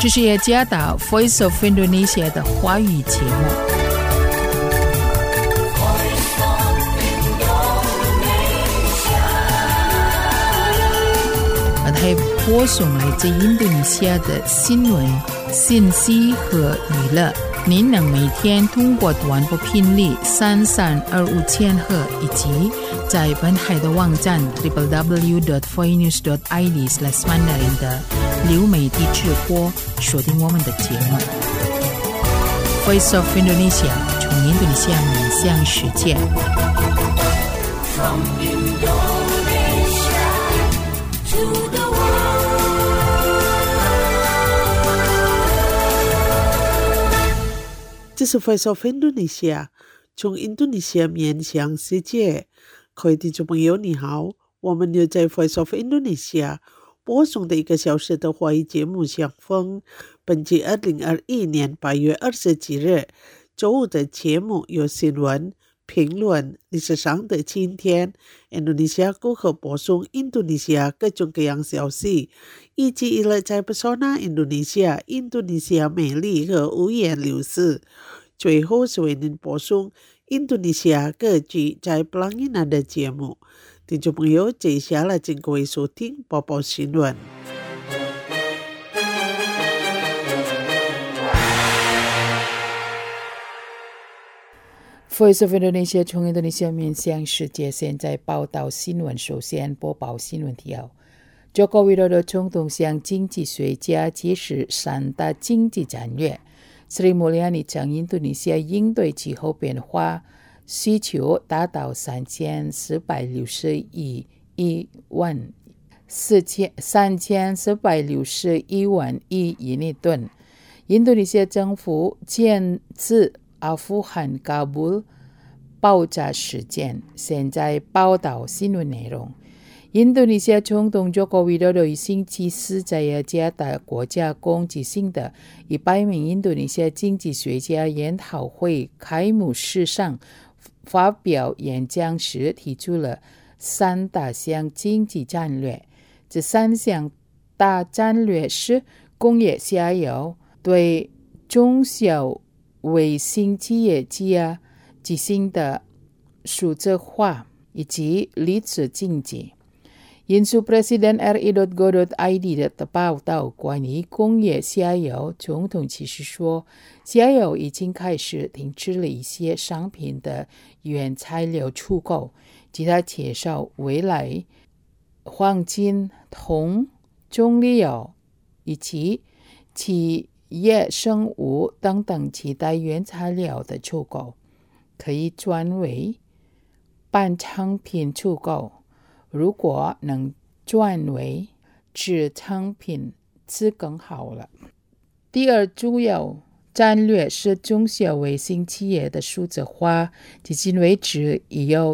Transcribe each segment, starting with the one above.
这是耶加达 Voice of Indonesia 的华语节目。还播送来自印度尼西亚的新闻、信息和娱乐。您能每天通过短波频率3325千赫以及在本海的网站 www.voinews.id/mandarin 的流媒体直播锁定我们的节目。Voice of Indonesia 从印度尼西亚面向世界。From Indonesia to the 这是 Voice of Indonesia 从印度尼西亚面向世界。各位听众朋友你好，我们又在 Voice of Indonesia 播送的1个小时的华语节目相逢。本期2021年8月27日周五的节目有新闻、评论、历史上的今天、印度尼西亚如何播送印度尼西亚各种各样消息，以及一类在 Pesona 印度尼西亚美丽和五颜六色。最后是为您播送印度尼西亚各地在 Pelangina 的节目。听众朋友，接下来请各位收听播报新闻。 Voice of Indonesia 从印度尼西亚面向世界，现在报道新闻。首先播报新闻提要。Joko Widodo 总统向经济学家揭示3大经济战略。Sri Mulyani 将印度尼西亚应对气候变化需求达到3461万亿印尼盾。印度尼西亚政府检测阿富汗喀布爆炸事件。现在报道新闻内容。印度尼西亚总统 Joko Widodo 星期四在雅加达国家公举行的100名印度尼西亚经济学家研讨会开幕式上发表演讲时，提出了3大项经济战略。这3项大战略是工业下游、对中小微型企业进行的数字化以及绿色经济。引述 Presiden RI.go.id 的报道，关于工业下游，总统其实说，下游已经开始停止了一些商品的原材料出口。据他介绍，未来黄金、铜、中石油以及企业生物等等其他原材料的出口可以转为半成品出口。如果能转为制成品是更好了。第二主要战略是中小微型企业的数字化。至今为止，已有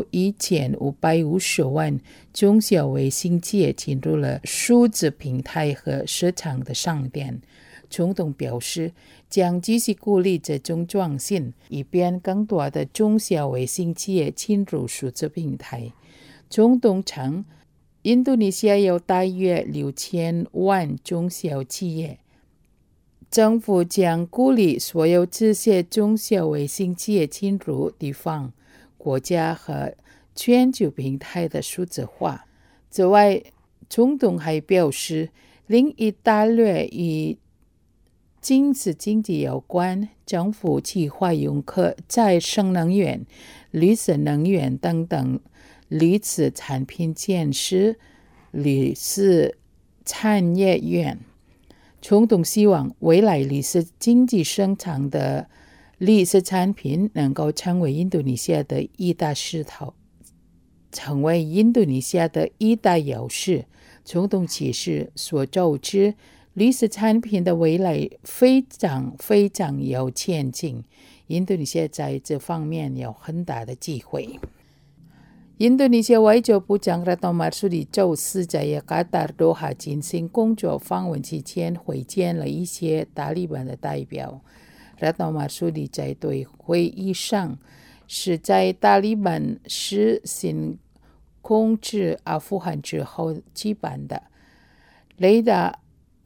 1550万中小微型企业进入了数字平台和市场的商店。总统表示，将继续鼓励这种创新，以便更多的中小微型企业进入数字平台。总统称，印度尼西亚有大约6000万中小企业，政府将鼓励所有这些中小微型企业进入地方、国家和全球平台的数字化。此外，总统还表示，另一大略与净值经济有关，政府计划用可再生能源、绿色能源等等绿色产品建设绿色产业园。总统希望未来绿色经济生产的绿色产品能够成为印度尼西亚的一大势头，成为印度尼西亚的一大优势。总统其实所周知，绿色产品的未来非常有前景，印度尼西亚在这方面有很大的机会。印度尼西亚外交部长 Retno Marsudi 周四在雅加达多哈进行工作访问期间会见了一些塔利班的代表。Retno Marsudi 在对会议上是在塔利班实行控制阿富汗之后举办的。雷达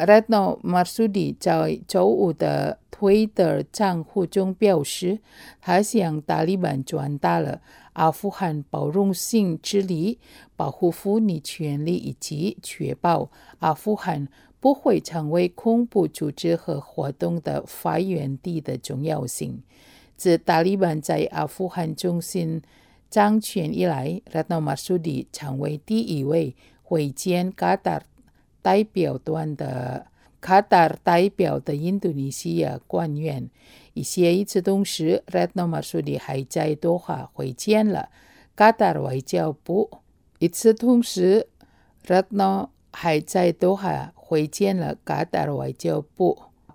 Retno Marsudi 在周五的推特账户中表示，他向塔利班转达了阿富汗包容性治理、保护妇女权利以及确保阿富汗不会成为恐怖组织和活动的发源地的重要性。自塔利班在阿富汗中心掌权以来， Retno Marsudi 成为第一位会见卡塔尔代表的印度尼西亚官员。与此同时， Retno Marsudi 还在多哈会见了卡塔尔外交部。与此同时， Retno 还在多哈会见了卡塔尔外交部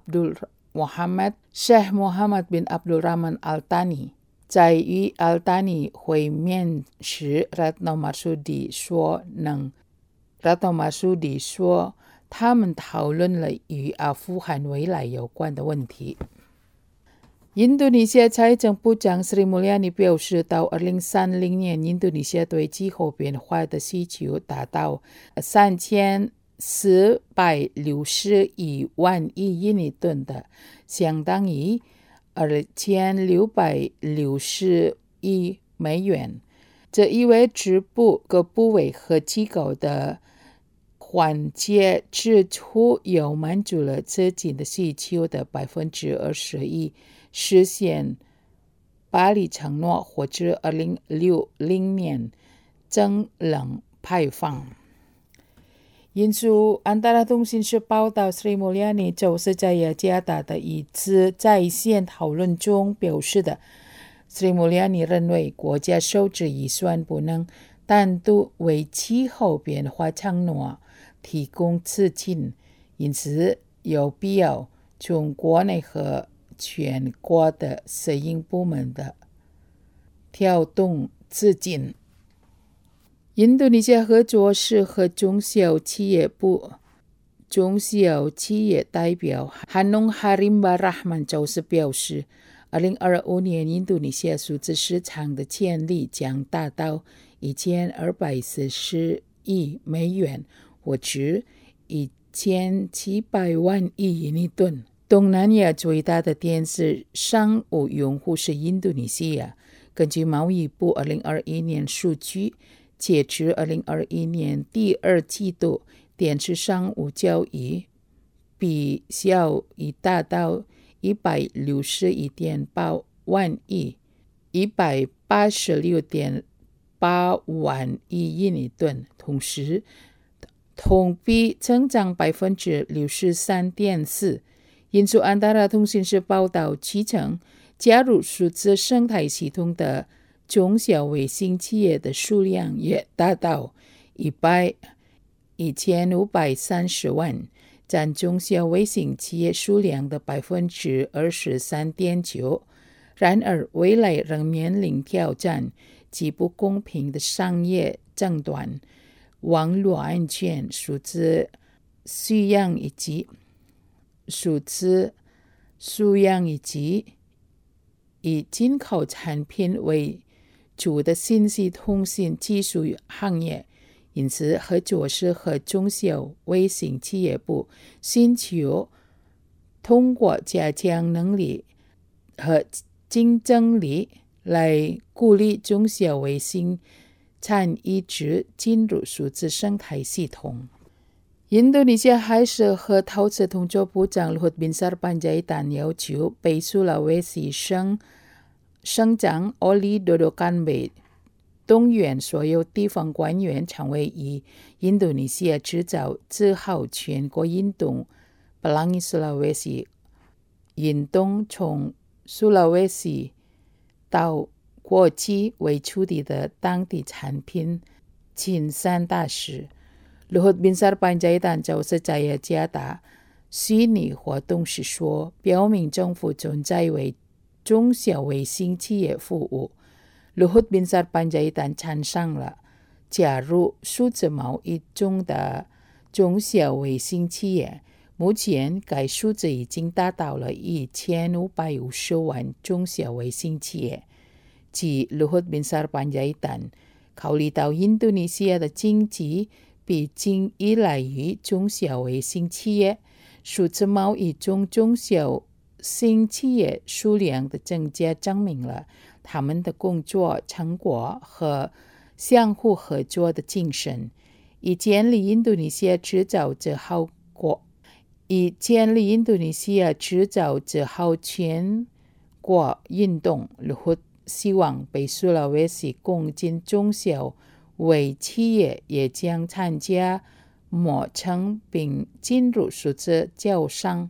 Sheikh Mohammed bin Abdul Rahman Al Thani。在与 Al Thani 会面时， Retno Marsudi 说他们讨论了与阿富汗未来有关的问题。印度尼西亚财政部长 Sri Mulyani 表示，到2030年，印度尼西亚对气候变化的需求达到3461万亿印尼吨的，相当于2660亿美元。这意味着各部委和机构的缓解支出又满足了自己的需求的21%，实现巴黎承诺或者2060年净零排放。印度安达拉通讯社报道， Sri Mulyani 就是在雅加达的一次在线讨论中表示的。Sri Mulyani 认为，国家收支预算不能单独为气候变化承诺提供资金，因此有必要从国内和全国的私营部门的调动资金。印度尼西亚合作社和中小企业代表 Hanung Harimba Rahman 就是表示，2025年印度尼西亚数字市场的潜力将达到1240亿美元，或者1700万亿印尼吨。东南亚最大的电视商务用户是印度尼西亚。根据贸易部2021年数据，截至2021年第二季度，电视商务交易比效已达到161.8万亿，186.8万亿印尼吨，同时同比增长63.4%。印度安达拉通讯社报道，其中加入数字生态系统的中小微型企业的数量也达到1530万，占中小微型企业数量的23.9%。然而，未来仍面临挑战，既不公平的商业争端、网络安全、数字素养以及以进口产品为主的信息通信技术行业。因此，合作社和中小微型企业部寻求通过加强能力和竞争力来鼓励中小微型产业进入数字生态系统。印度尼西亚海事和投资统筹部长 Luhut Binsar Panjaitan 要求北苏拉威西省长 Oli Dodokambe 动员所有地方官员成为以印度尼西亚制造自豪全国运动 Pelangi Sulawesi 运动，从苏拉威西到国际为出地的当地产品亲善大使。Luhut Binsar Panjaitan 就是在雅加达虚拟活动时说，表明政府正在为中小微型企业服务。Luhut Binsar Panjaitan 赞赏了加入数字贸易中的中小微型企业。目前该数字已经达到了1550万中小微型企业。即 Luhut Binsar Panjaitan 考虑到印度尼西亚的经济毕竟依赖于中小微型企业， 数字贸易中中小新企业数量的增加证明了他们的工作成果和相互合作的精神，以建立印度尼西亚制造者好全国运动，Luhut希望被苏拉威西共进中小微企业也将参加磨成并进入数字交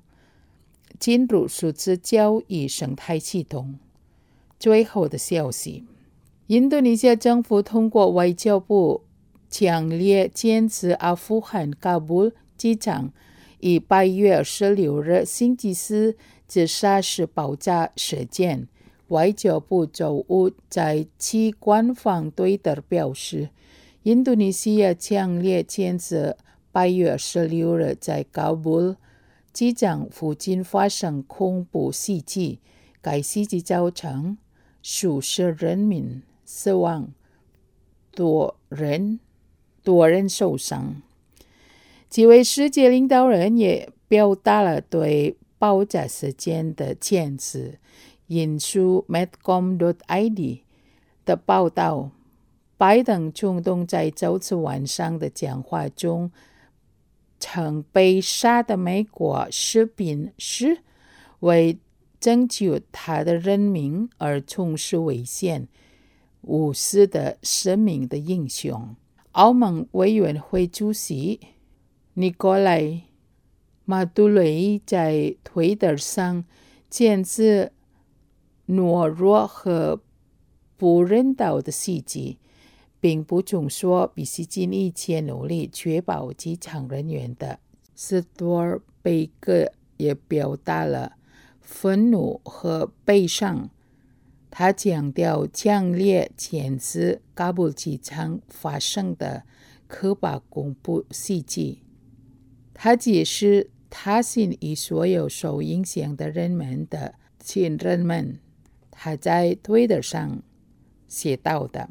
易生态系统。最后的消息，印度尼西亚政府通过外交部强烈坚持阿富汗喀布尔机场以8月26日星期四自杀式爆炸事件。外交部周五在其官方推特表示，印度尼西亚强烈坚持8月26日在喀布尔机场附近发生恐怖袭击，该袭击造成数十人民死亡，多人受伤。几位世界领导人也表达了对爆炸事件的谴责。引述 Medcom.id 的报道，拜登总统在周四晚上的讲话中称被杀的美国士兵是为拯救他的人民而从事危险无私的生命的英雄。欧盟委员会主席尼古拉·马杜雷在推特上谴责懦弱和不人道的袭击，并补充说必须尽一切努力确保机场人员的。斯多尔贝格也表达了愤怒和悲伤，他强调强烈谴责喀布尔机场发生的可怕恐怖袭击。他解释他心与所有受影响的人们的亲人们。他在推特上写到的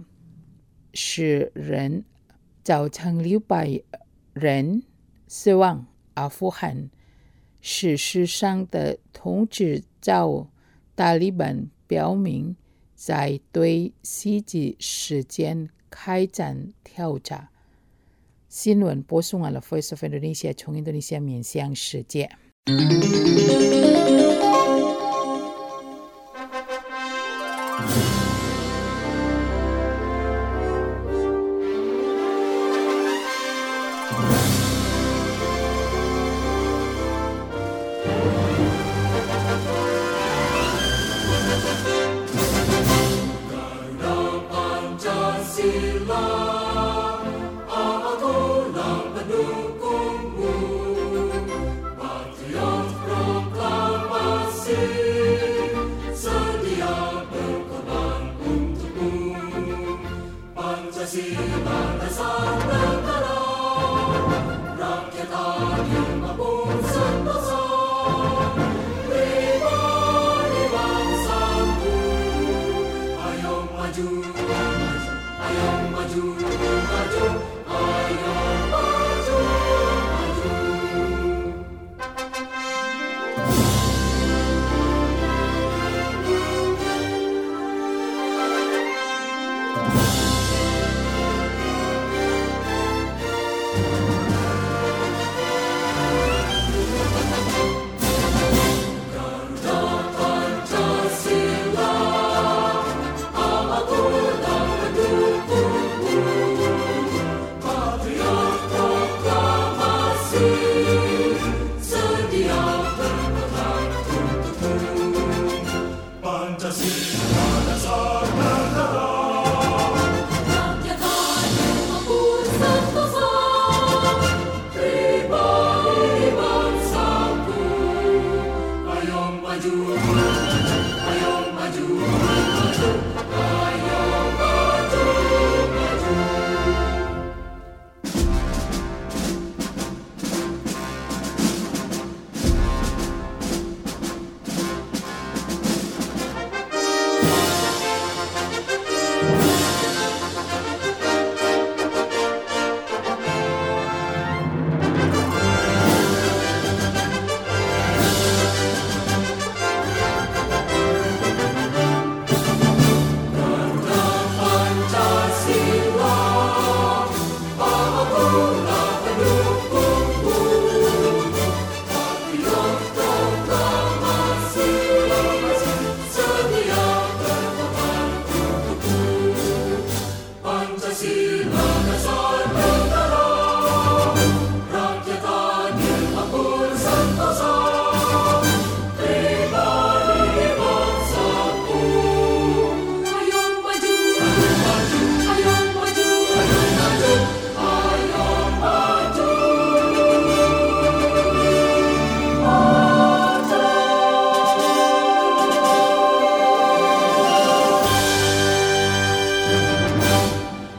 10人造成600人死亡。阿富汗事实上的统治者塔利班表明在对袭击事件开展调查。新闻播送完了 Voice of Indonesia 从印度尼西亚面向世界。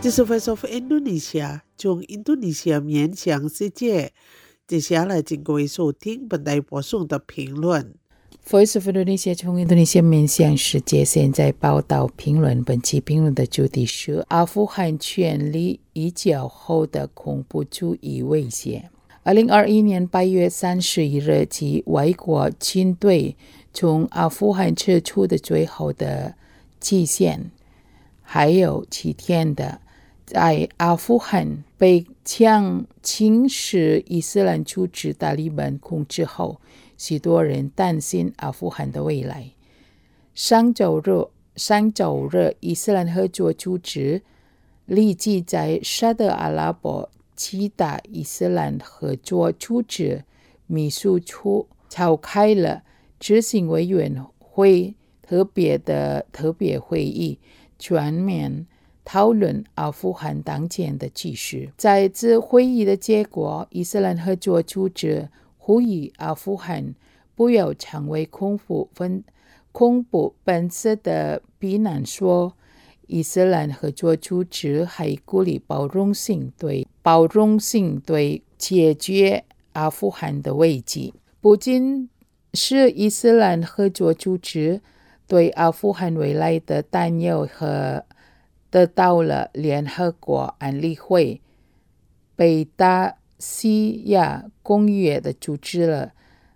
这是 Voice of Indonesia 从印度尼西亚面向世界。接下来请各位收听本台播送的评论。 Voice of Indonesia 从印度尼西亚面向世界，现在报道评论。本期评论的主题是阿富汗权力移交后的恐怖主义威胁。2021年8月31日起，外国军队从阿富汗撤出的最后的期限还有7天的，在阿富汗被强侵蚀伊斯兰组织塔利班控制后，许多人担心阿富汗的未来。上周日，伊斯兰合作组织立即在沙特阿拉伯七大伊斯兰合作组织秘书处召开了执行委员会特别会议，全面讨论阿富汗当前的局势。在此会议的结果，伊斯兰合作组织呼吁阿富汗不要成为恐怖分子的避难所。伊斯兰合作组织还鼓励包容性对解决阿富汗的危机。不仅是伊斯兰合作组织对阿富汗未来的担忧和得到了联合国安理会、北大西亚公约的组织了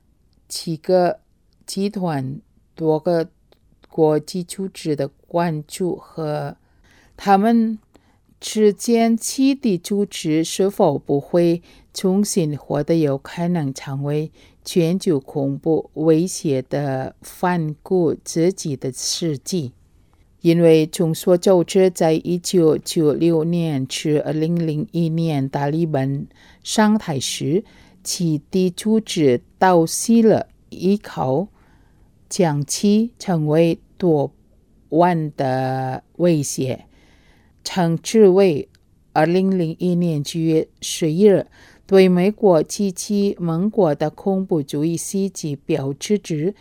7个集团多个国际组织的关注，和他们之间7地组织是否不会重新或者有可能成为全球恐怖威胁的反顾自己的事迹。因为众所周知，在1996年至2001年塔利班上台时，7地组织倒吸了一口将其成为多万的威胁，称之为2001年9月11日对美国及其盟国的恐怖主义袭击，标志着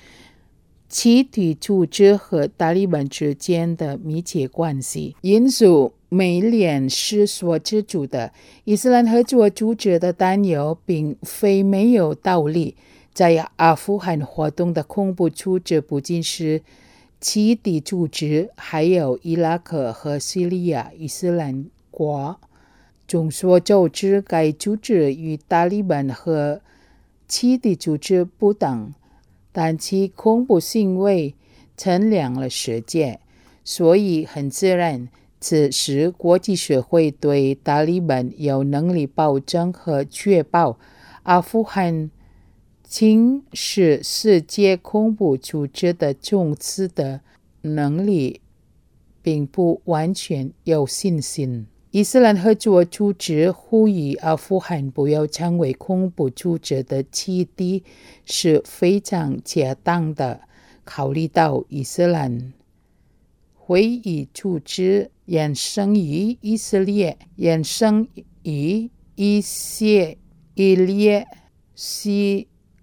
7地组织和塔利班之间的密切关系。引述美联社所指出的，伊斯兰合作组织的担忧并非没有道理。在阿富汗活动的恐怖组织不仅是7地组织，还有伊拉克和叙利亚伊斯兰国。众所周知，该组织与塔利班和7地组织不同，但其恐怖行为称量了世界，所以很自然，此时国际社会对塔利班有能力保证和确保阿富汗侵蚀世界恐怖组织的种子的能力并不完全有信心。伊斯兰合作组织呼吁阿富汗不要成为恐怖组织的基地是非常恰当的，考虑到伊斯兰会议组织衍生于以色列是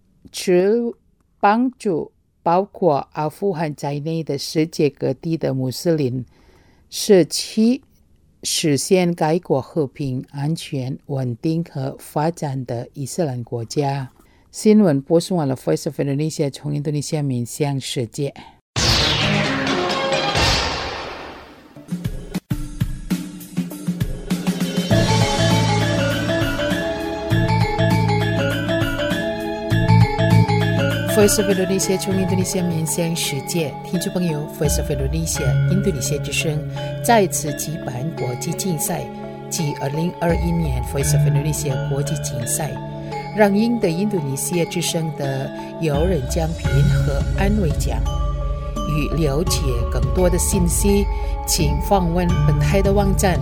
帮助包括阿富汗在内的世界各地的穆斯林社区实现该国和平、安全、稳定和发展的伊斯兰国家。新闻播送完了 Voice of Indonesia 从印度尼西亚面向世界。Voice of Indonesia 从印度尼西亚面向世界，听众朋友 ，Voice of Indonesia 印度尼西亚之声再次举办国际竞赛，即2021年 Voice of Indonesia 国际竞赛，让赢得印度尼西亚之声的有人奖品和安慰奖。与了解更多的信息，请访问本台的网站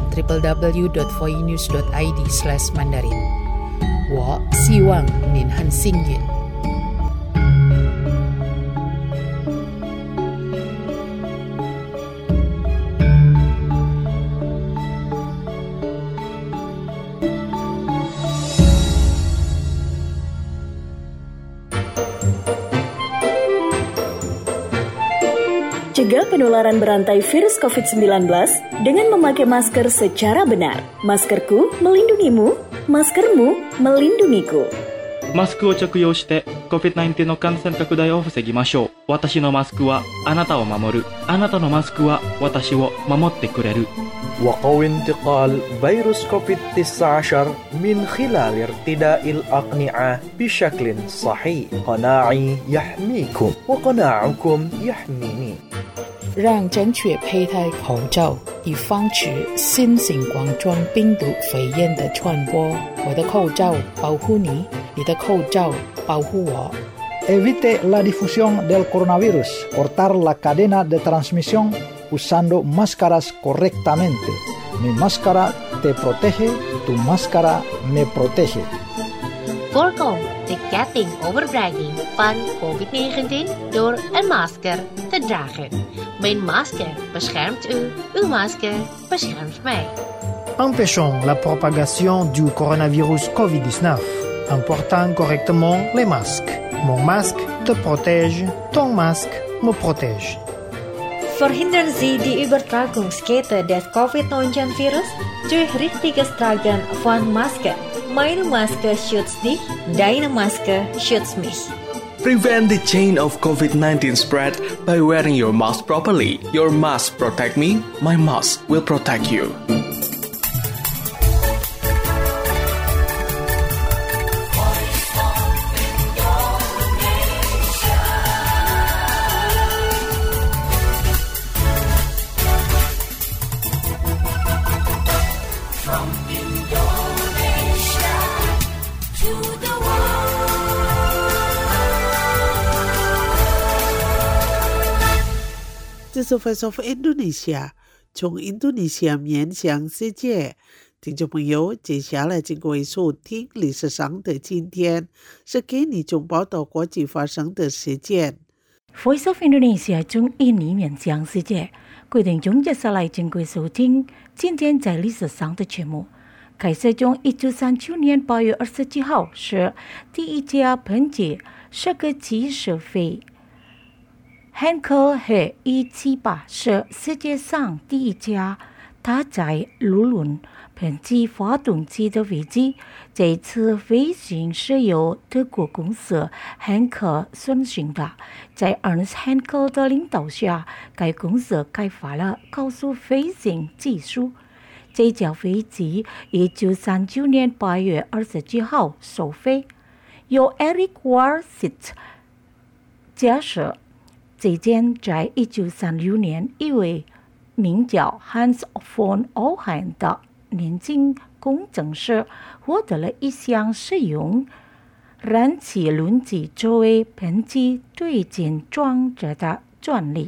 www.voinews.id/mandarin。我希望您很幸运。 这 Cegah penularan berantai virus COVID-19 dengan memakai masker secara benar. Maskerku melindungimu, maskermu melindungiku. マスクを着用して COVID-19 の感染拡大を防ぎましょう。私のマスクはあなたを守る。あなたのマスクは私を守ってくれる。 وقوي انتقال فيروس كوفيد-19 من خلال ارتداء الأقنعة بشكل صحيح. قناعي يحميكم وقناعكم يحميني. 让正确佩戴口罩，以防止新型冠状病毒肺炎的传播。我的口罩保护你，你的口罩保护我。 Evite la difusión del coronavirus. Cortar la cadena de transmisión usando máscaras correctamente. Mi máscara te protege, tu máscara me protege. Voorkom de ketting overbrenging van COVID-19 door een masker te dragen. Mijn masker beschermt u, uw masker beschermt mij. Empêchons la propagation du coronavirus COVID-19 en portant correctement les masques. Mon masque te protège, ton masque me protège. Verhindern Sie die Übertragungskette des COVID-19-Virus durch richtiges Tragen von Masken. Meine Maske schützt dich, deine Maske schützt mich. Prevent the chain of COVID-19 spread by wearing your mask properly. Your mask protect me, my mask will protect you. 这是 Voice of Indonesia 从印度尼西亚面向世界。听众朋友，接下来请各位收听历史上的今天，是给你中报道国际发生的事件。 Voice of Indonesia 从印尼面向世界，规定中接下来请各位收听今天在历史上的节目。开始从1939年8月27号是第一架本届世界级首飞。汉克和178是世界上第一架搭载陆轮喷气发动机的飞机。这次飞行是由德国公司汉克顺行的，在 Ernst Henkel 的领导下，该公司开发了高速飞行技术。这架飞机1939年8月27号首飞，由 Eric Warsit 驾驶。这件在1936年一位名叫 Hans von Ohain 的年轻工程师获得了一项使用燃气轮机作为喷气推进装置的专利。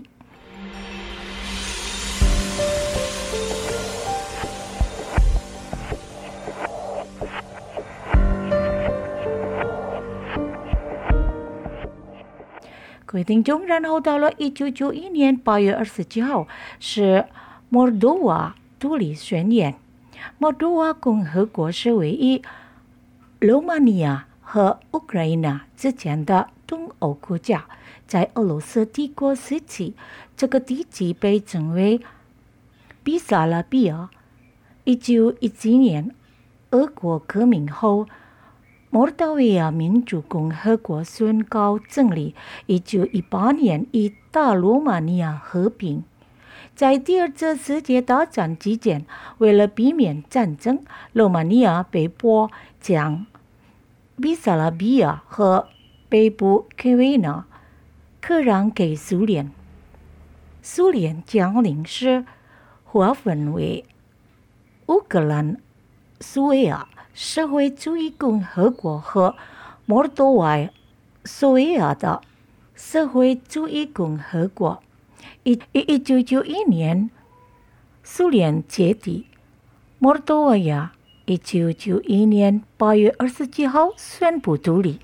各位听众，然后到了1991年8月27号是摩尔多瓦独立宣言。摩尔多瓦共和国是唯一罗马尼亚和乌克兰之间的东欧国家。在俄罗斯帝国时期，这个地区被称为比萨拉比亚。1917年俄国革命后，摩尔多瓦民主共和国宣告成立。1918年与大罗马尼亚和平。在第二次世界大战期间，为了避免战争，罗马尼亚被迫将比萨拉比亚和北部科维纳割让给苏联。苏联将领是划分为乌克兰、苏维埃社会主义共和国和摩尔多瓦苏维埃的社会主义共和国。1991年，苏联解体，摩尔多瓦1991年8月27号宣布独立。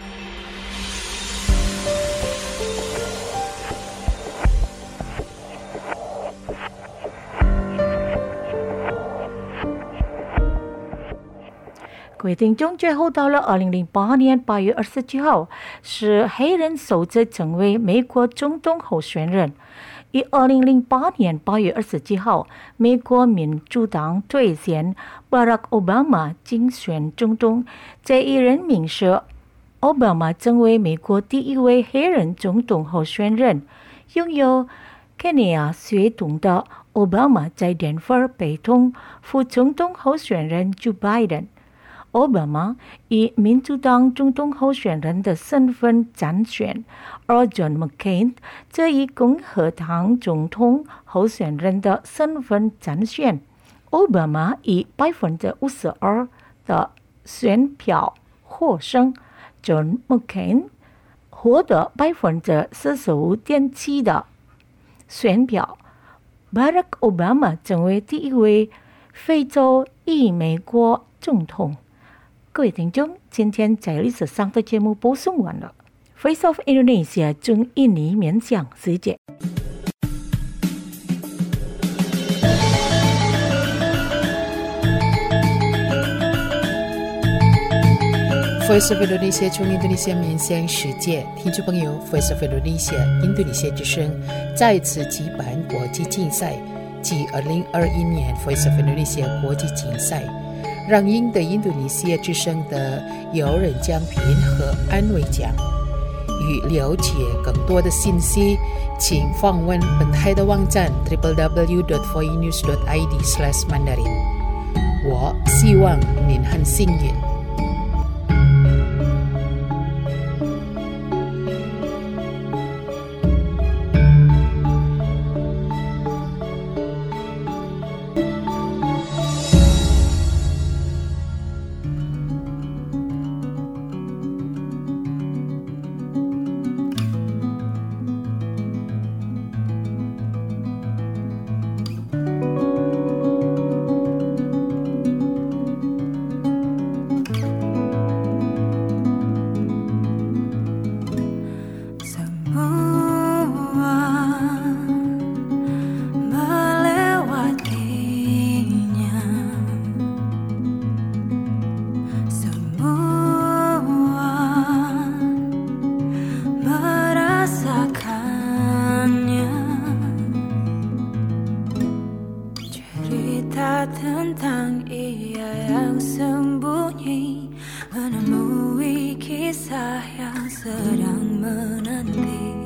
各位听众，最后到了2008年8月27号，是黑人首次成为美国总统候选人。 2008年8月27号，美国民主党推荐巴拉克·奥巴马竞选总统，这一任命是奥巴马成为美国第一位黑人总统候选人。拥有肯尼亚血统的奥巴马在丹佛陪同副总统候选人 Joe Biden。奥巴马以民主党总统候选人的身份参选，而 John McCain 则以共和党总统候选人的身份参选。奥巴马以52%的选票获胜， John McCain 获得45.7%的选票。巴拉克·奥巴马成为第一位非洲裔美国总统。各位听众，今天在历史上的节目播送完了。Voice of Indonesia 中印尼面向世界。 Voice of Indonesia 从印度尼西亚面向世界，听众朋友 ，Voice of Indonesia 印度尼西亚之声再次举办国际竞赛，即2021年 Voice of Indonesia 国际竞赛。让赢得印度尼西亚之声的有人奖品和安慰奖。欲了解更多的信息，请访问本台的网站 www.voinews.id/mandarin。我希望您很幸运。 Tentang ia yang sembunyi, menemui kisah yang sedang menanti.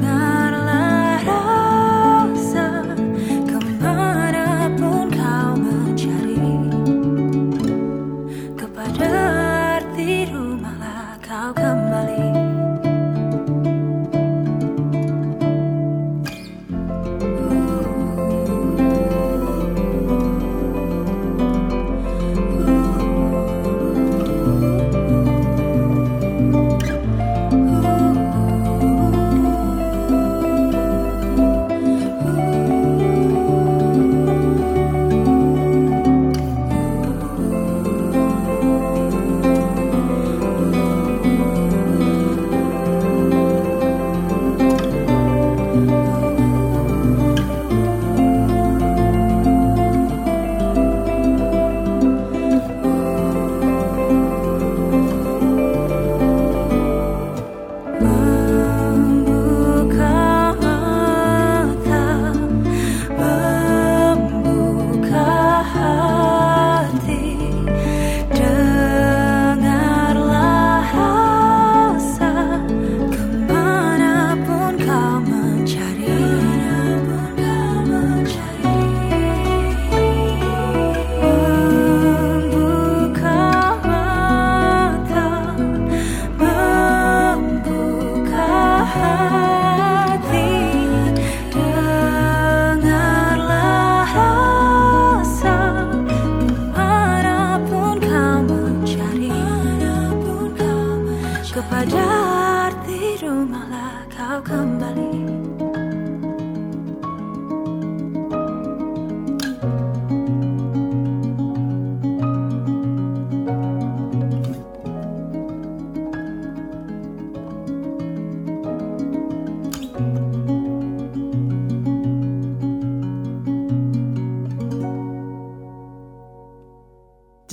Kemanapun kau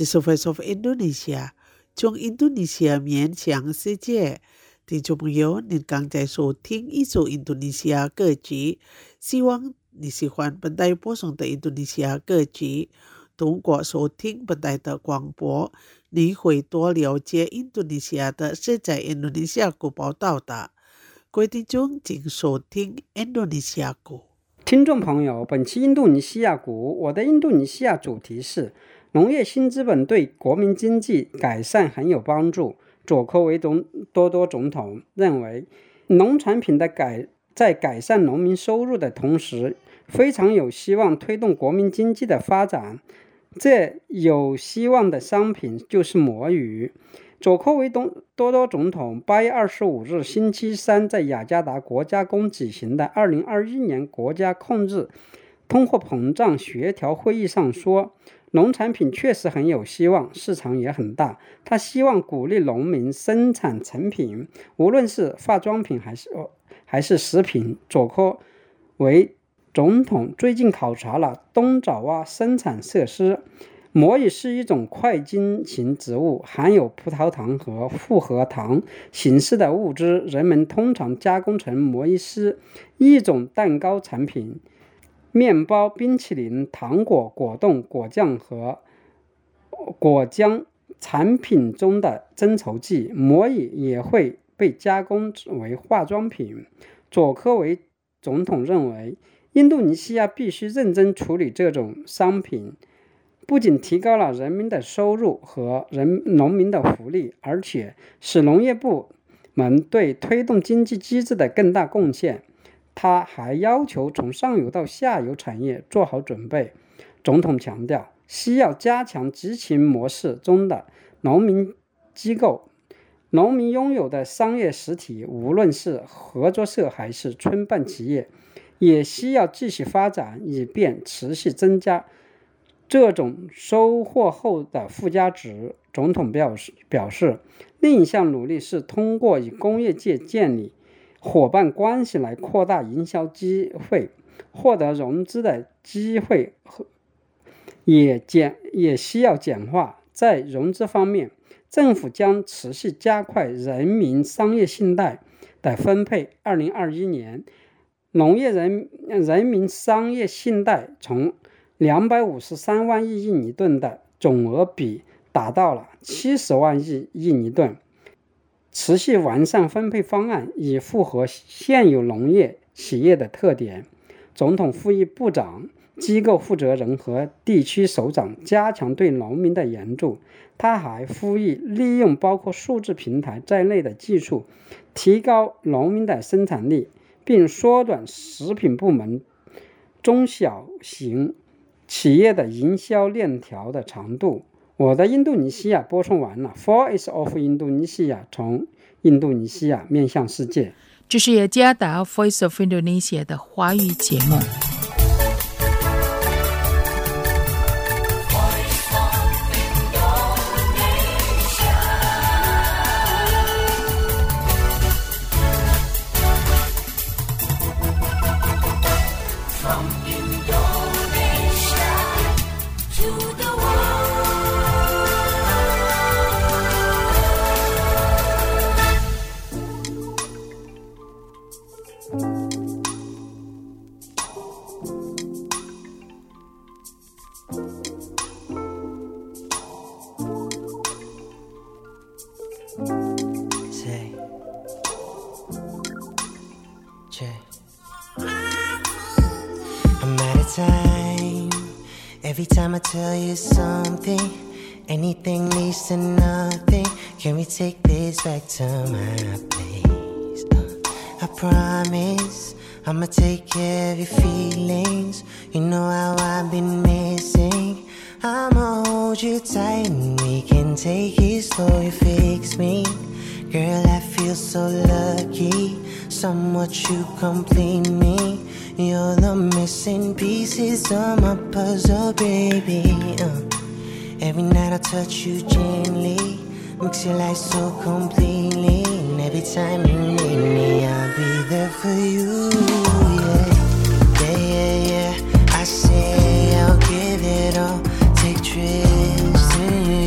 这是 Voice of Indonesia 从印度尼西亚面向世界。听众朋友，您刚才收听一首印度尼西亚歌曲，希望你喜欢本台播送的印度尼西亚歌曲。通过收听本台的广播，你会多了解印度尼西亚的世界印度尼西亚国报道的。各位听众，请收听印度尼西亚国。 听众朋友，本期印度尼西亚股，我的印度尼西亚主题是农业新资本对国民经济改善很有帮助。佐科维多多总统认为，农产品的在改善农民收入的同时，非常有希望推动国民经济的发展。这有希望的商品就是魔芋。佐科维多多总统8月25日星期三在雅加达国家宫举行的2021年国家控制通货膨胀协调会议上说，农产品确实很有希望，市场也很大。他希望鼓励农民生产成品，无论是化妆品还是食品。佐科维总统最近考察了东爪哇生产设施。魔芋是一种块茎型植物，含有葡萄糖和复合糖形式的物质，人们通常加工成魔芋丝，一种蛋糕产品、面包、冰淇淋、糖果、果冻、果酱和果浆产品中的增稠剂。魔芋也会被加工为化妆品。佐科维总统认为，印度尼西亚必须认真处理这种商品，不仅提高了人民的收入和农民的福利，而且使农业部门对推动经济机制的更大贡献。他还要求从上游到下游产业做好准备。总统强调，需要加强集群模式中的农民机构，农民拥有的商业实体，无论是合作社还是村办企业，也需要继续发展，以便持续增加这种收获后的附加值。总统表示，另一项努力是通过与工业界建立伙伴关系来扩大营销机会，获得融资的机会也需要简化。在融资方面，政府将持续加快人民商业信贷的分配。2021年，农业人民商业信贷从253万亿印尼盾的总额比达到了70万亿印尼盾。持续完善分配方案，以符合现有农业企业的特点。总统呼吁部长、机构负责人和地区首长加强对农民的援助。他还呼吁利用包括数字平台在内的技术，提高农民的生产力，并缩短食品部门中小型企业的营销链条的长度。我的印度尼西亚播送完了。 Voice of Indonesia 从印度尼西亚面向世界。 这是雅加达 Voice of Indonesia 的华语节目。 Every time I tell you something, anything leads to nothing. Can we take this back to my place? I promise I'ma take care of your feelings. You know how I've been missing. I'ma hold you tight and we can take it slow. You fix me, girl, I feel so lucky. Somewhat you complete me. You're the missing pieces of my puzzle, baby. Every night I touch you gently, mix your life so completely. And every time you need me, I'll be there for you, yeah. Yeah, yeah, yeah. I say I'll give it all. Take trips to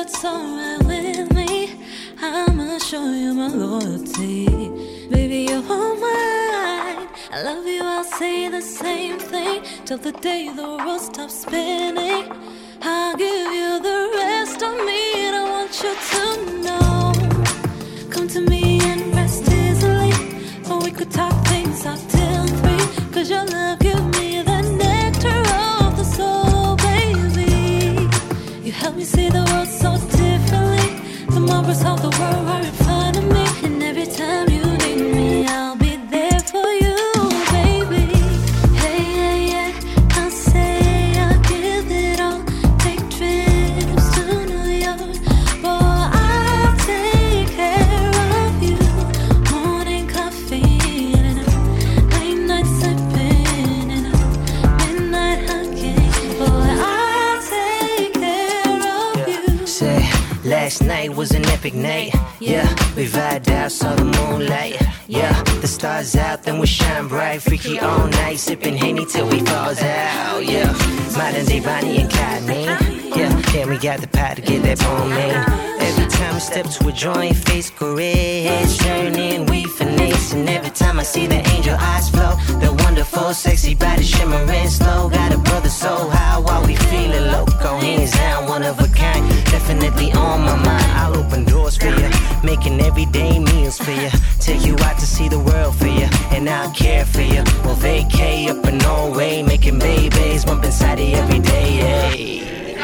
it's alright with me. I'ma show you my loyalty. Baby, you're all mine. I love you, I'll say the same thing till the day the world stops spinning. I'll give you the rest of me, and I want you to know. Come to me and rest easily, or we could talk things out till 3. Cause your love give me the nectar of the soul, baby. You help me see the world so differently. The marvels of the world are in front of me, and every time you need me, I'll be there for you, baby. Hey, yeah, yeah, I'll say I'll give it all. Take trips to New York, boy, I'll take care of you. Morning coffee and a late night sipping and a midnight hugging, boy, I'll take care of you. Say, last night was an epic night. Yeah, we vibed out, saw the moonlight. Yeah, the stars out, then we shine bright. Freaky all night, sipping Henny till we falls out. Yeah, modern day Bonnie and Clyde. Yeah, we got the power to get that bone in. Every time we step to a joint, face caress, turning, we finesse. And every time I see the angel eyes flow, the wonderful, sexy body shimmering slow. Got a brother so high while we feeling loco. Hands down, one of a kind, definitely on my mind. I'll open doors for you, making everyday meals for you. Take you out to see the world for you, and I'll care for you. We'll vacay up in Norway, making babies, bump inside you every day. Yeah.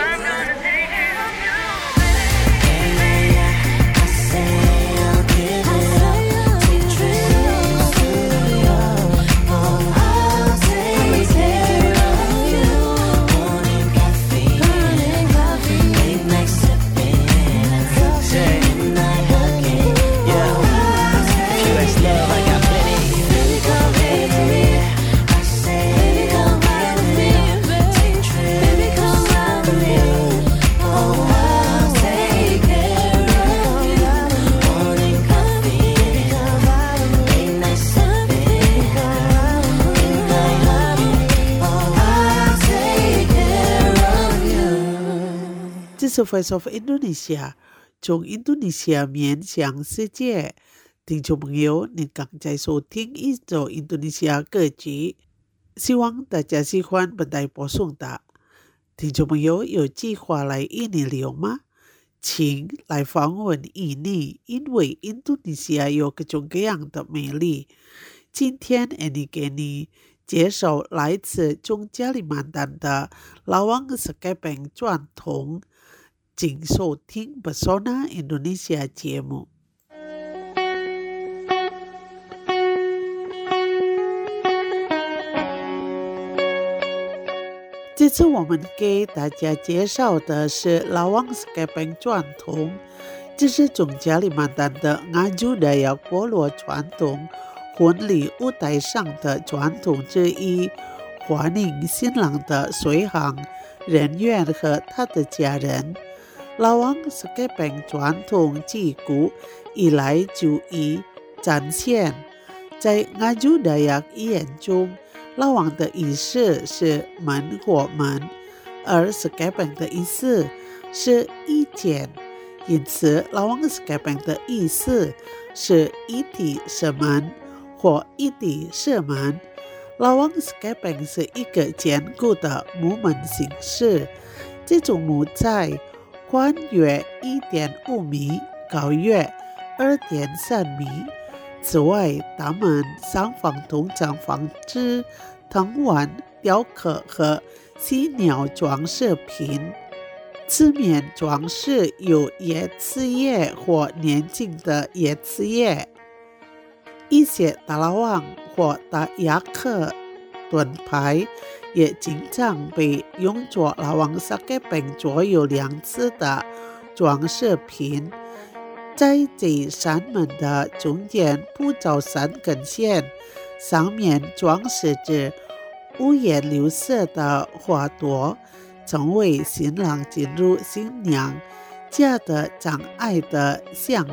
这是 Voice of Indonesia 从印度尼西亚面向世界。听众朋友，您刚才收听一周印度尼西亚歌曲，希望大家喜欢本台播送的。听众朋友有计划来印尼旅游吗？请来访问印尼，因为印度尼西亚有各种各样的美丽。今天Annie给你介绍来自中加里曼丹的Lawang Sekepeng传统，请收听 Pesona Indonesia 节目。这次我们给大家介绍的是Lawang Sekepeng传统，这是中加里曼丹的Ngaju Dayak部落传统婚礼舞台上的传统之一，欢迎新郎的随行人员和他的家人。Lawang Sekepeng传统自古以来就已展现，在Ngaju Dayak语言中，Lawang的意思是门或门，而 Sekepeng 的意思是一件，因此 Lawang Sekepeng 的意思是一体是门或一体是门。Lawang Sekepeng 是一个坚固的木门形式，这种木材宽约 1.5 米，高约 2.3 米。此外，它们上方通常放置藤丸、雕刻和犀鸟装饰品，侧面装饰有椰子叶或年轻的椰子叶。一些大Lawang或大雅克盾牌也经常被用作Lawang Sekepeng左右两侧的装饰品。在这扇门的中间铺着3根线，上面装饰着五颜六色的花朵，成为新郎进入新娘家的障碍的象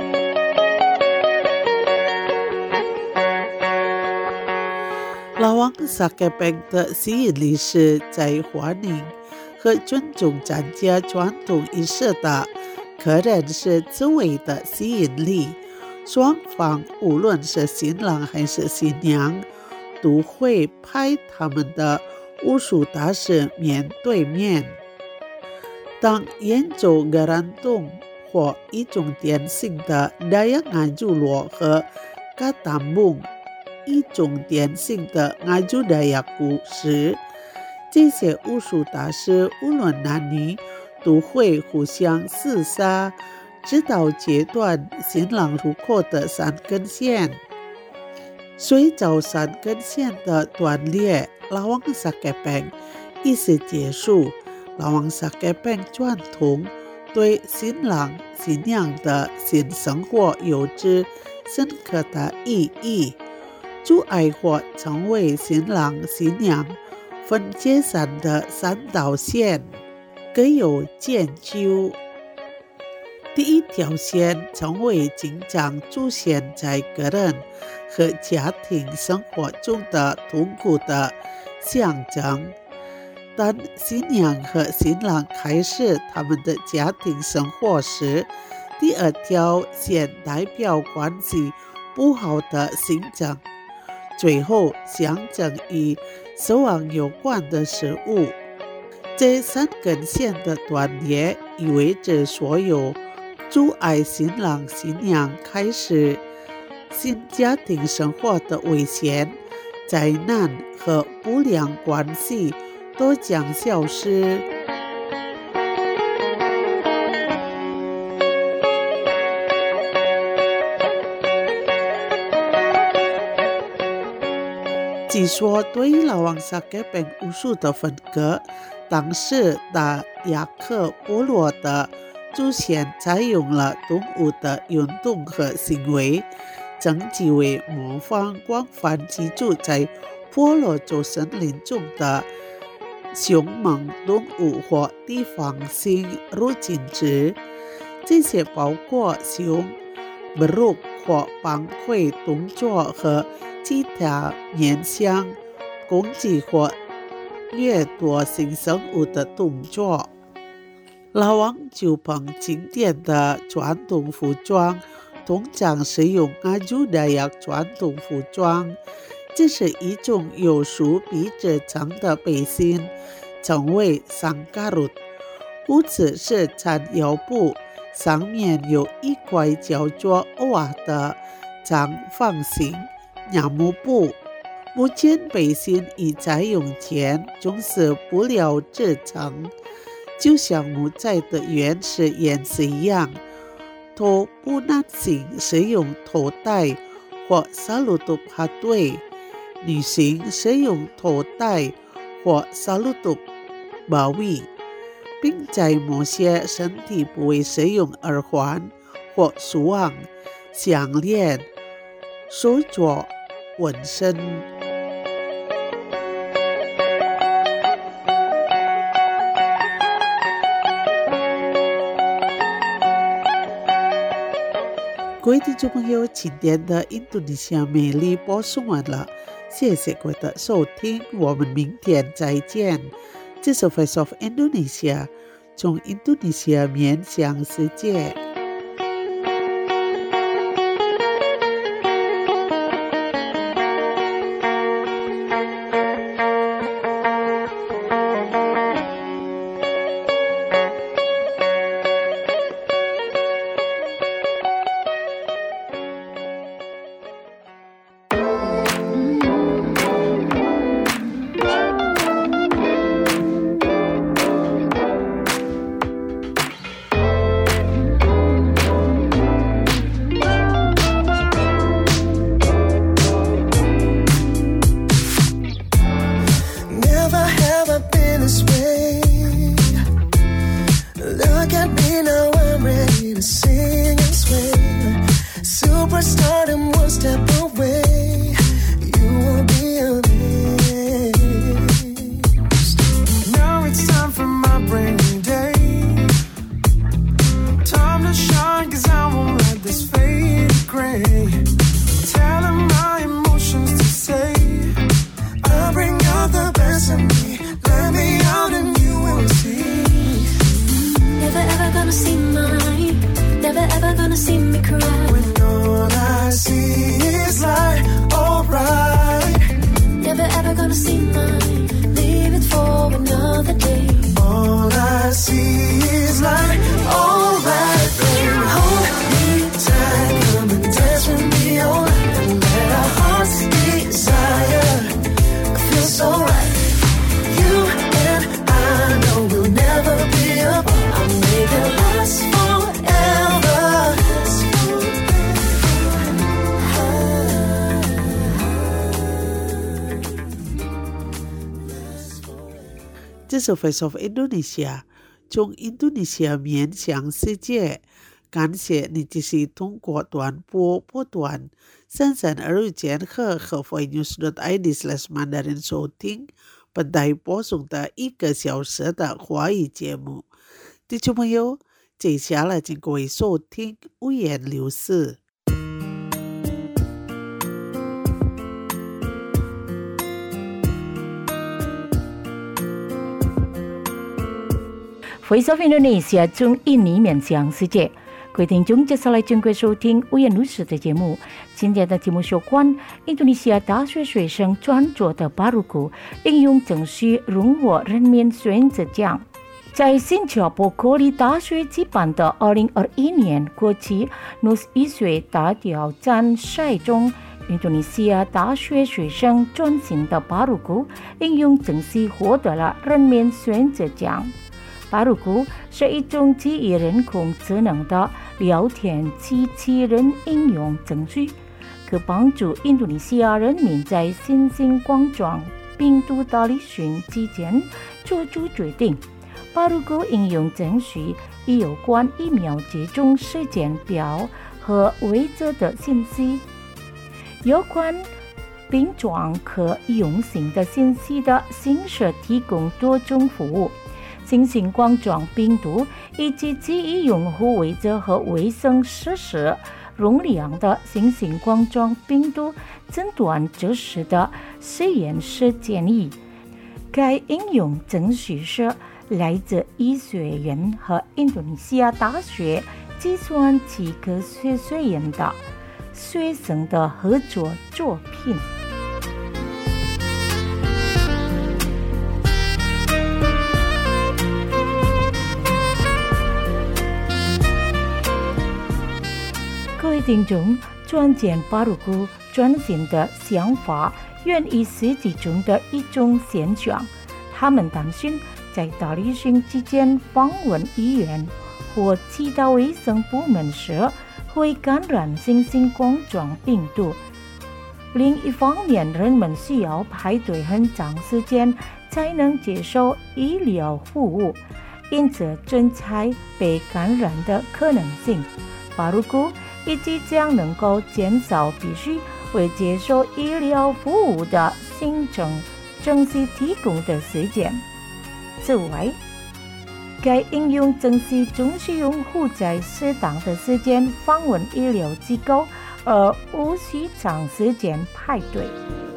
征。Lawang 萨格本的吸引力是在欢迎和尊重参加传统仪式的客人是最为的吸引力。双方无论是新郎还是新娘，都会派他们的巫术大师面对面。当演奏格兰洞或一种典型的达雅艾珠罗和嘎达蒙一种典型的艾珠达雅鼓时，这些巫术大师无论男女都会互相厮杀，直到截断新郎入口的3根线。随着3根线的断裂，拉旺萨格本仪式结束。拉旺萨格本传统对新郎新娘的新生活有着深刻的意义。阻碍或成为新郎新娘分界线的3道线各有讲究。第一条线成为经常出现在个人和家庭生活中的痛苦的象征。当新娘和新郎开始他们的家庭生活时，第二条线代表关系不好的行程，最后象征与死亡有关的事物。这3根线的断裂意味着所有阻碍新郎新娘开始新家庭生活的危险、灾难和不良关系都将消失。据说对于拉旺萨格本巫术的分割，当时的雅克部落的祖先采用了动物的运动和行为，称之为模仿广泛居住在婆罗洲森林中的凶猛动物或地方性入侵者。这些包括熊、不入或崩溃动作和其他面向攻击或掠夺性生物的动作。拉旺就棚经典的传统服装通常使用阿朱达雅传统服装，这是一种由树皮制成的背心，称为桑嘎鲁。裤子是缠腰布，上面有一块叫做瓦的长方形羊木布。目前背心已采用前总是布料制成，就像木材的原始颜色一样。头部男性使用头带或沙鲁杜帕对，女性使用头带或沙鲁杜包围，并在某些身体部位使用耳环或束网、项链、手镯、纹身。各位听众朋友，今天的印度尼西亚美丽播送完了，谢谢各位的收听，我们明天再见。这是 Voice of Indonesia， 从印度尼西亚面向世界。 这是 Voice of Indonesia 从印度尼西亚面向世界。感谢你继续通过短波波段32间和voinews.id/mandarin 收听本台播送的1个小时的华语节目。弟兄朋友，接下来请各位收听五言六事。 Voice of Indonesia 从印尼面向世界。各位听众，接下来正规收听五言六事的节目。今天的节目有关印度尼西亚大学学生专做的巴鲁库应用程序荣获人民选择奖。在新加坡国立大学举办的2021年国际医学大挑战赛中，印度尼西亚大学学生专心的巴鲁库应用程序获得了人民选择奖。巴鲁库是一种基于人工智能的聊天机器人应用程序，可帮助印度尼西亚人民在新型冠状病毒的旅行之间做出决定。巴鲁库应用程序以有关疫苗接种时间表和违者的信息，有关病状可用性的信息的形式提供多种服务。新型冠状病毒以及基于用户违者和卫生设施容量的新型冠状病毒诊断知识的实验室建议。该应用程序是来自医学院和印度尼西亚大学计算机科学学院的学生的合作作品。各位听众，专见巴鲁库专心的想法源于实际中的一种现象。他们担心在大旅行之间访问医院或其他卫生部门时会感染新型冠状病毒。另一方面，人们需要排队很长时间才能接受医疗服务，因此存在被感染的可能性。巴鲁库以及将能够减少必须为接受医疗服务的行程序提供的时间。此外，该应用程序准许用户在适当的时间访问医疗机构，而无需长时间排队。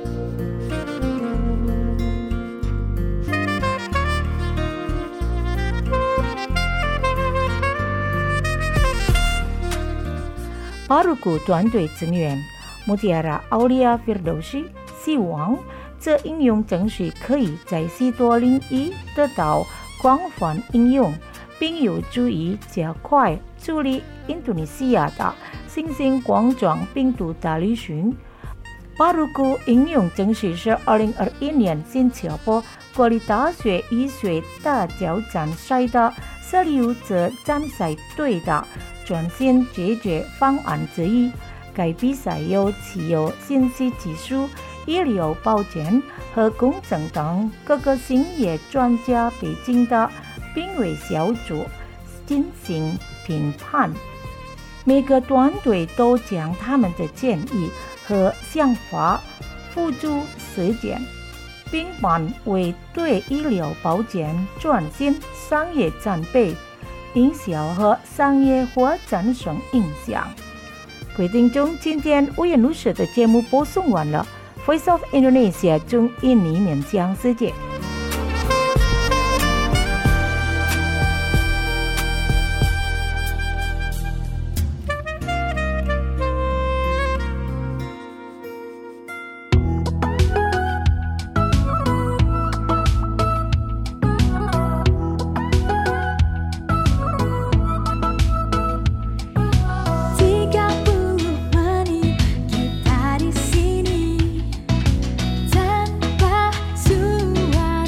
巴鲁库团队成员Mutiara Aulia Firdausi希望这应用程序可以在许多领域得到广泛应用，并有助于加快处理印度尼西亚的新型冠状病毒的旅行。巴鲁库应用程序是2021年新加坡国立大学医学大挑战赛的16支参赛队的专线解决方案之一。该比赛由持有信息技术、医疗保健和工程等各个行业专家背景的评委小组进行评判。每个团队都将他们的建议和想法付诸实践，并为对医疗保健转型、商业战备、营销和商业化产生影响。各位听众，今天五言六事的节目播送完了。Voice of Indonesia 从印尼面向世界。 Tanpa suara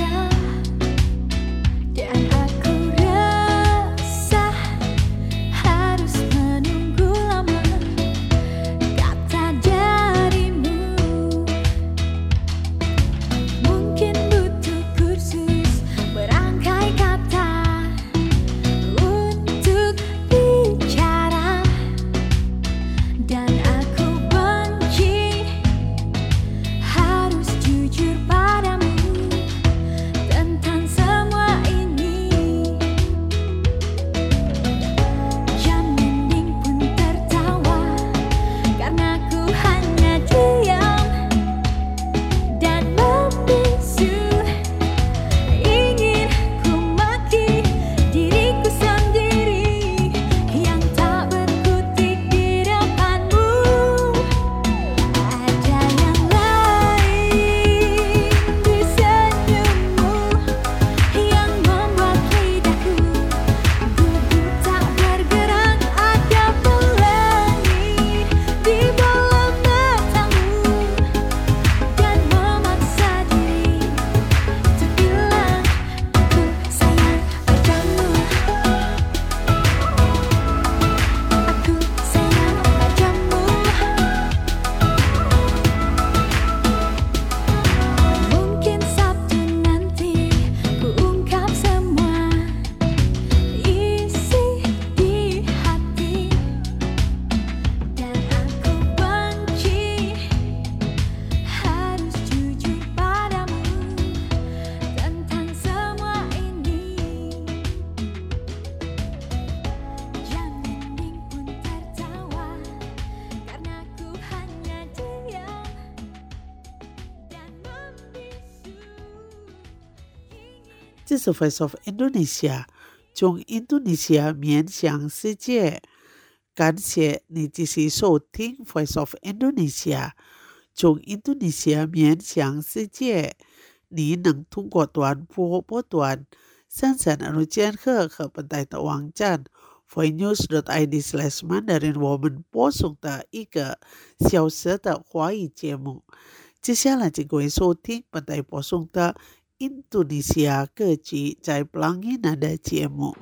这是 Voice of Indonesia， 从印度尼西亚面向世界。感谢你继续收听 Voice of Indonesia， 从印度尼西亚面向世界。你能通过短波波段33日间课和本台的网站 voinews.id/mandarin 我们播送的一个小时的华语节目。接下来请各位收听本台播送的印度尼西亚歌曲在 Pelangginan 的节目。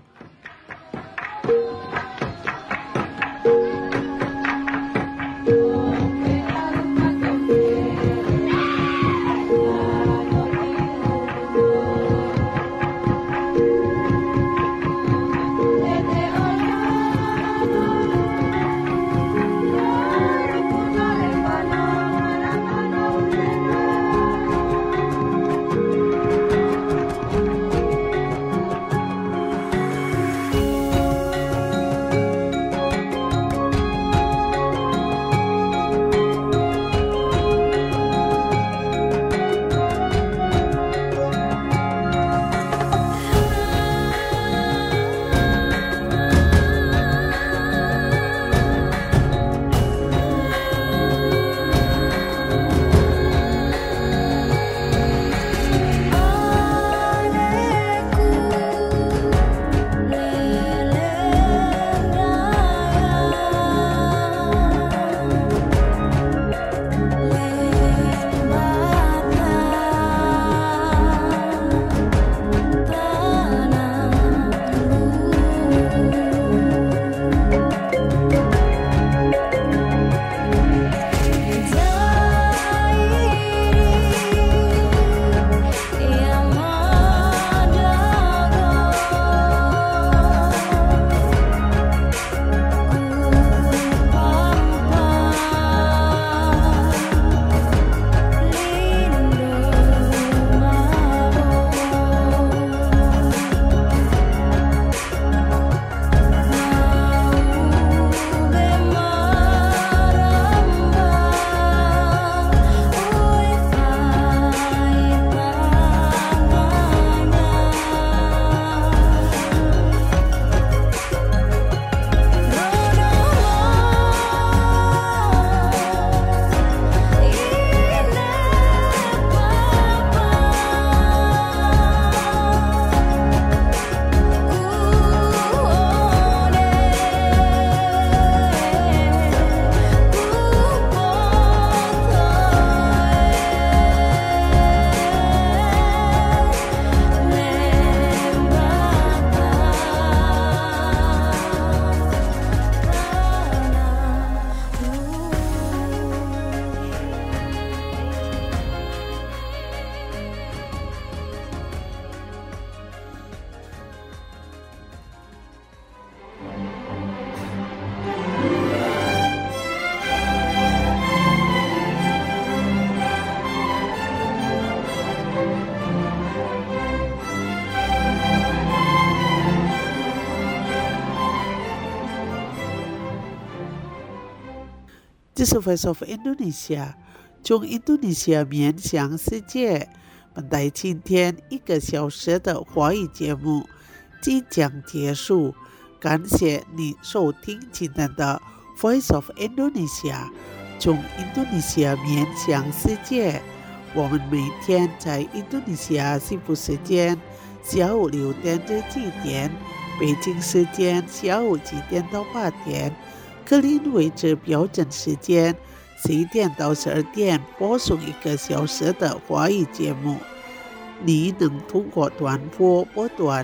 这是 Voice of Indonesia， 从印度尼西亚面向世界。本台今天1个小时的华语节目即将结束，感谢你收听今天的 Voice of Indonesia， 从印度尼西亚面向世界。我们每天在印度尼西亚西部时间下午6点至7点，北京时间下午7点到8点，克林维治标准时间11点到12点播送1个小时的华语节目。你能通过短波波段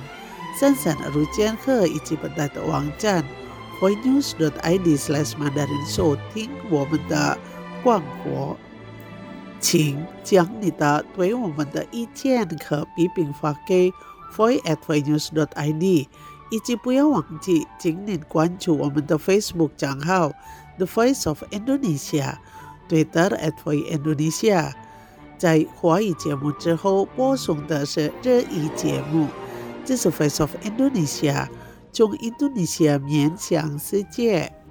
33日间课以及本台的网站 voinews.id/mandarin 收听我们的广播。请将你的对我们的意见和批评发给 voice@voinews.id， 以及不要忘记请您关注我们的 Facebook 账号 The Voice of Indonesia， Twitter @voiceindonesia。 在华语节目之后播送的是日语节目。这是 Voice of Indonesia， 从印度尼西亚面向世界。